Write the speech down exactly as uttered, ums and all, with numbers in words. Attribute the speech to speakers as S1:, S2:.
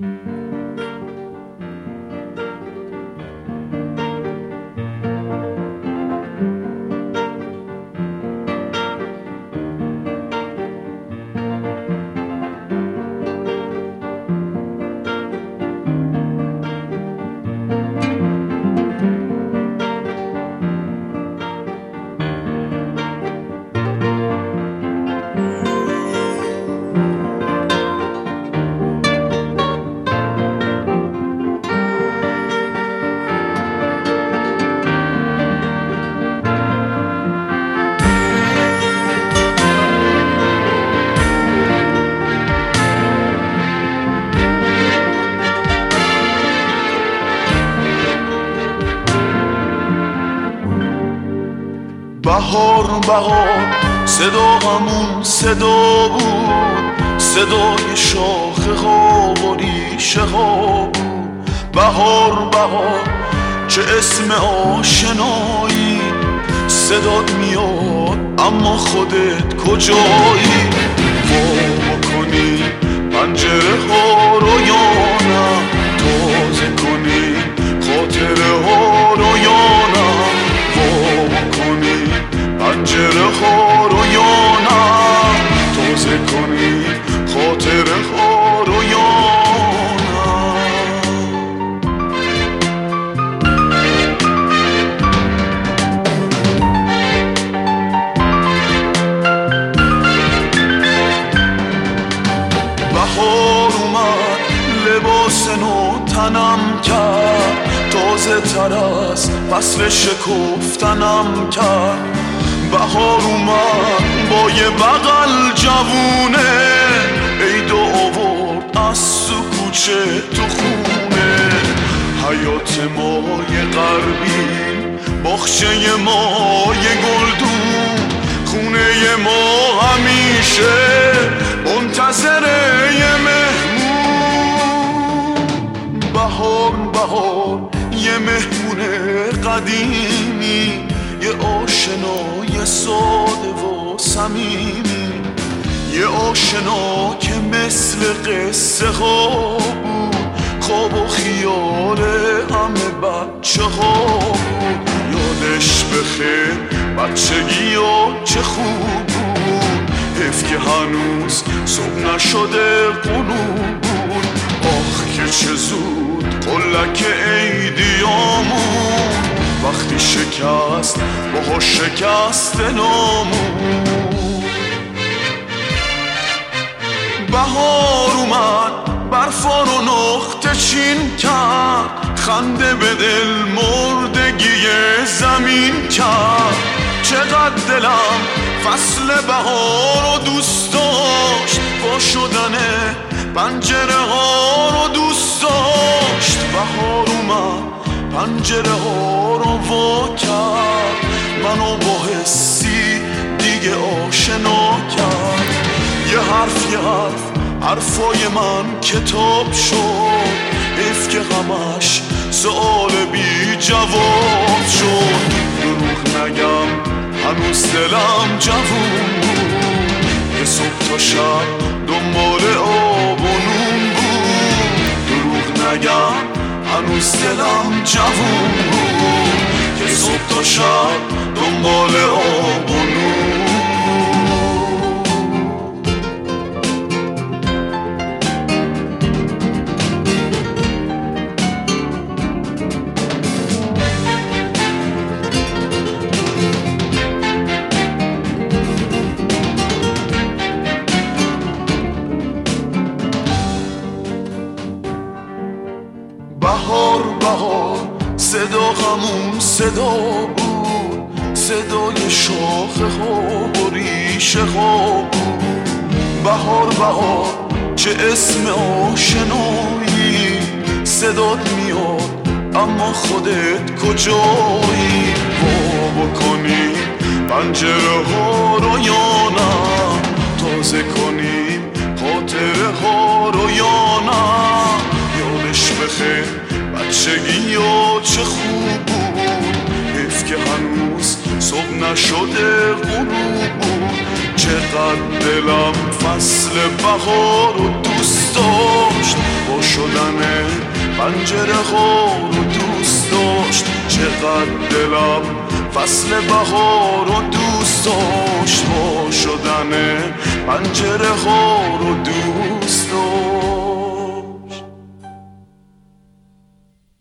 S1: بهار بهار صداهمون صدا بود، صدای شاخه ها و ریشه ها بود. بهار بهار چه اسم آشنایی، صدات میاد اما خودت کجایی؟ وا بکنی پنجره ها رو یا نه، تازه کنی خاطره ها رو یا نه. وا بکنی پنجره ها رو یا نه، تازه کنی خاطره ها رو یا نو تنم کرد، تازه تر از فصل شکفتنم کرد. بهار اومد با یه بغل جوونه، عید آورد از تو کوچه تو خونه. حیات ما یه غربی، باغچه ما یه گلدون، خونه ما همیشه منتظر یه مهمون. بهار بهار یه مهمون قدیمی، یه آشنای ساده و صمیمی، یه آشنا که مثل قصه ها بود، خواب و خیال همه بچه ها بود. یادش بخیر بچگی ها چه خوب بود، حیف که هنوز صبح نشده غروب بود. آخ که چه زود قلک عیدیامون، وقتی شکست باها شکست نامون. بهار اومد برفا رو نقطه چین کرد، خنده به دل مردگی زمین کرد. چقدر دلم فصل بهار رو دوست داشت، با شدن پنجره ها رو دوست داشت. بهار اومد پنجره ها رو وا کرد، منو با حسی دیگه آشنا کرد. یه حرف یه حرف حرفای من کتاب شد، حیف که همش سؤال بی جواب شد. دروغ نگم هنوز دلم جوون بود، یه صبح تا شب دنبال آب و نون بود. دروغ نگم هنوز دلم جوون بود، یه صبح تا شب دنبال آب و نون. بهار بهار صدا همون صدا بود، صدای شاخه ها و ریشه ها بود. بهار بهار چه اسم آشنایی، صدات میاد اما خودت کجایی؟ وا بکنی پنجره ها رو یا نه، تازه کنیم خاطره ها رو یا نه. یادش بخیر بچگی ها چه خوب بود، حیف که هنوز صبح نشده غروب بود. چقدر دلم فصل بهار رو دوست داشت، با شدن پنجره ها رو دوست داشت، چقدر دلم فصل بهار رو دوست داشت. وا شدن پنجره ها رو دوست